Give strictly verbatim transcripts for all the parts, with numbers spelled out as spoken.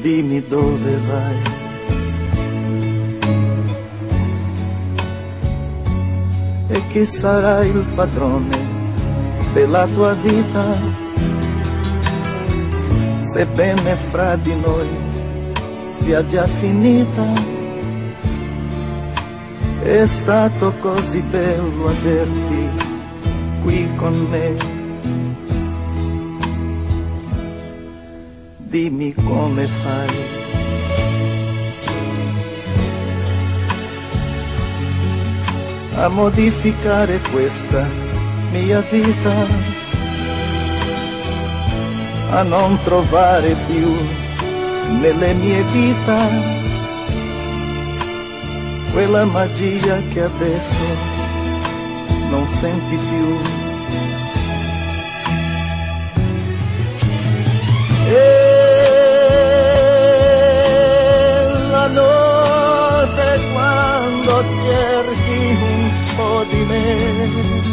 dimmi dove vai. E chi sarà il padrone della tua vita, sebbene fra di noi sia già finita. È stato così bello averti qui con me. Dimmi come fai. A modificare questa mia vita, a non trovare più nelle mie dita quella magia che adesso non senti più. E la notte quando cerchi un po' di me,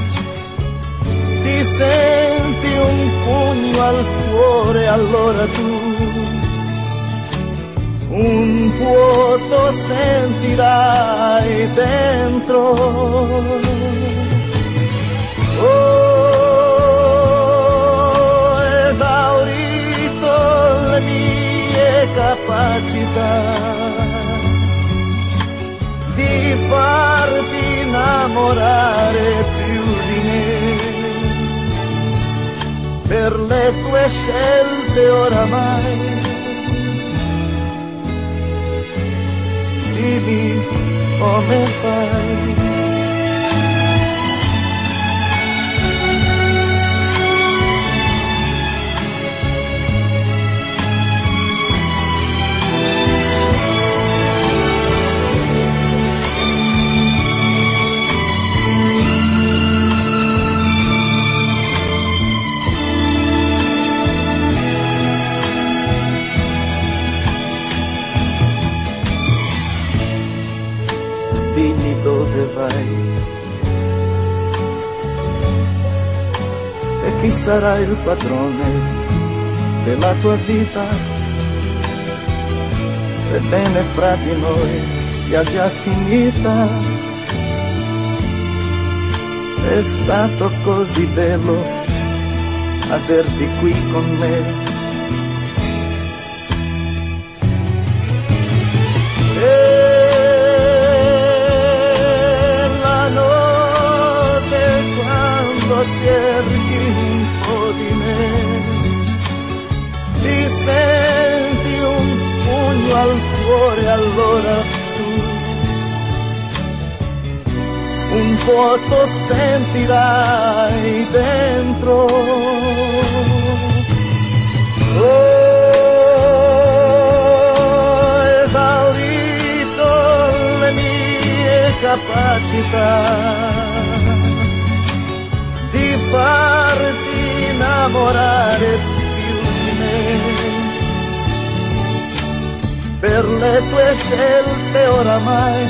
ti senti un pugno al cuore, allora tu un vuoto sentirai dentro. Oh, esaurito le mie capacità di farti innamorare più di me, per le tue scelte oramai. Dimmi come fai. Dimmi dove vai e chi sarà il padrone della tua vita, sebbene fra di noi sia già finita. È stato così bello averti qui con me. Cerchi un po' di me, ti senti un pugno al cuore, allora tu un vuoto sentirai dentro. Oh, esaurito le mie capacità di farti innamorare più di me, per le tue scelte oramai.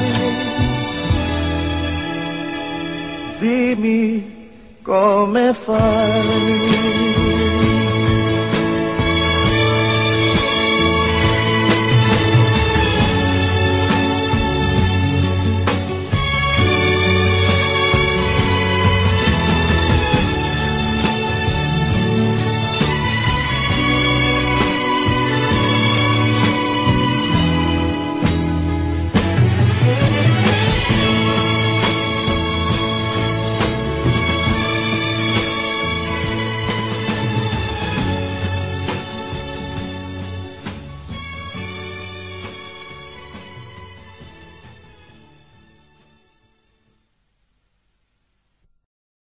Dimmi come fai.